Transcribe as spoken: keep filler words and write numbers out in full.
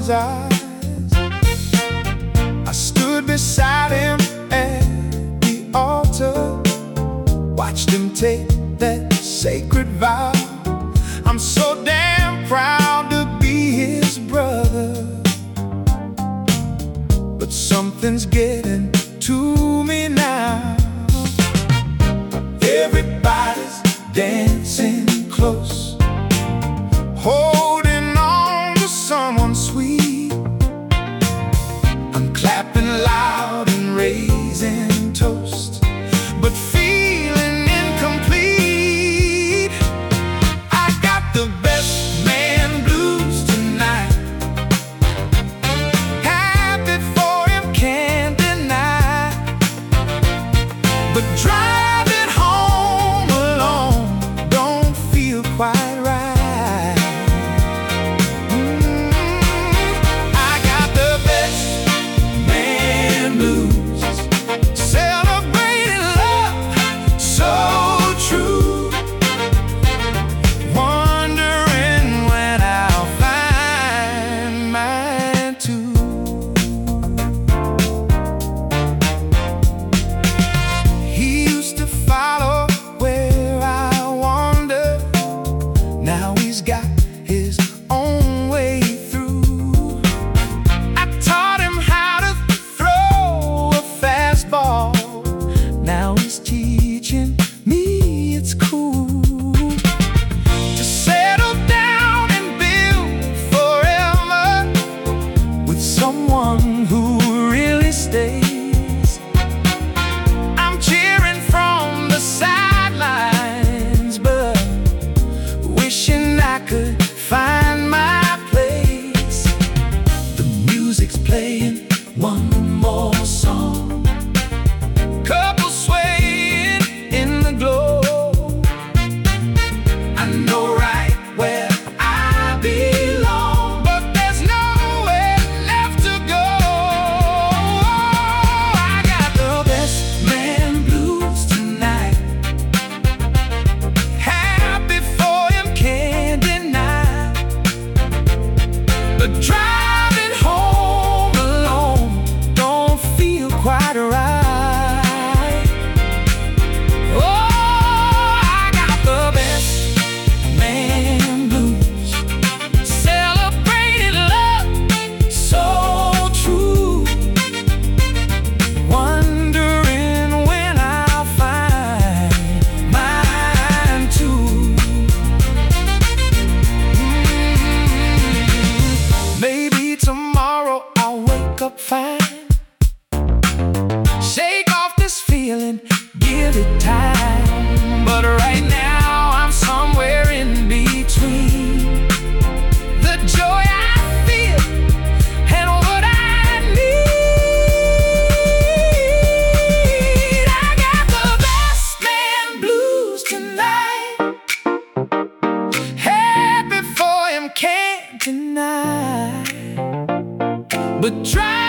his eyes. I stood beside him at the altar, watched him take that sacred vow. I'm so damn proud to be his brother, but something's getting to me now. Everybody's dancing close, holding on to someone sweet. I'm clapping loud and raising toast, but feeling incomplete. I got the best man blues tonight. Happy for him, can't deny, but driving home alone don't feel quite right. Mm, I got the best man blues, celebrating love so true, wondering when I'll find mine too. He used to follow where I wander. Now he's got his own way through. I taught him how to throw a fastball. Now he's teaching me it's cool to settle down and build forever with someone who really stays. I'm cheering from the sidelines, but wishing I could find my place. The music's playing one more song, couple swaying in the glow. I know right where I belong, but there's nowhere left to go. I got the best man blues tonight. Happy for him, can't deny, but driving home alone don't feel quite right. Oh, I got the best man blues, celebrating love so true, wondering when I'll find mine too. Mm, Maybe tomorrow I'll wake up fine, shake off this feeling, give it time. But right now I'm somewhere in between the joy I feel and what I need. I got the best man blues tonight. Happy for him, can't deny, but try